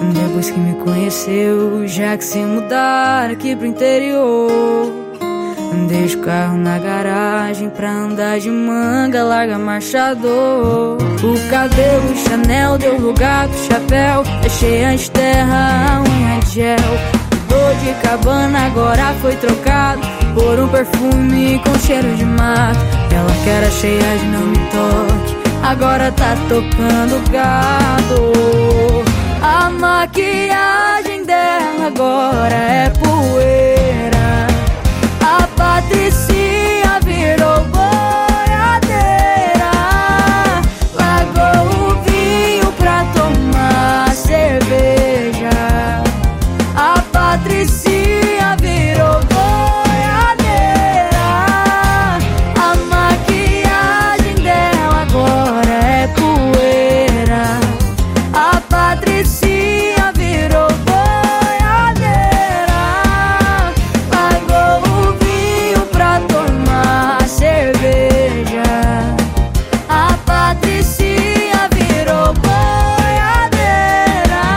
Depois que me conheceu, já que se mudar aqui pro interior, deixa o carro na garagem pra andar de manga, larga marchador. O cabelo Chanel, deu lugar pro chapéu, deixei antes de terra, a unha de gel. Dor de cabana agora foi trocado por um perfume com cheiro de mato. Ela que era cheia de não me toque, agora tá tocando gado. A maquiagem dela agora é poeira. A Patricinha virou boiadeira. Largou o vinho pra tomar cerveja. A Patricinha virou boiadeira. A maquiagem dela agora é poeira. A Patricinha virou boiadeira. Largou o vinho pra tomar cerveja. A Patricinha virou boiadeira.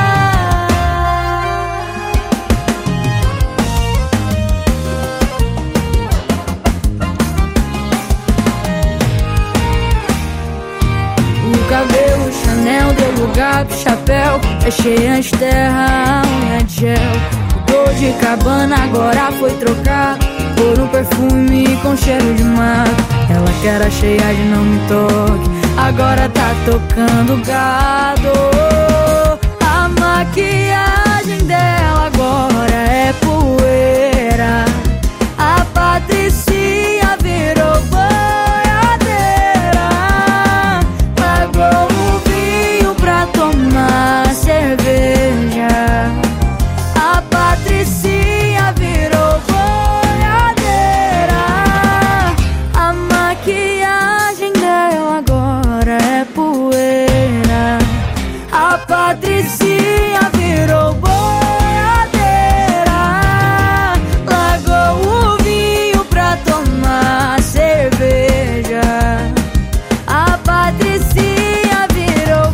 O cabelo Chanel deu lugar pro chapéu, deixei antes terra, a unha de gel. O dor de cabana agora foi trocado por um perfume com cheiro de mato. Ela que era cheia de não me toque, agora tá tocando gado. A maquiagem dela agora é poeira. A Patricinha virou boiadeira. Largou o vinho pra tomar cerveja. A Patricinha virou boiadeira. A maquiagem dela agora é poeira. A Patricinha virou boiadeira. Largou o vinho pra tomar cerveja. A Patricinha virou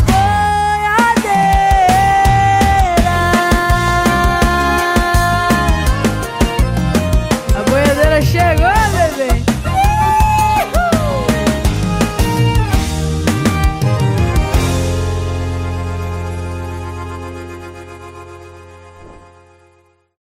boiadeira. A boiadeira chegou.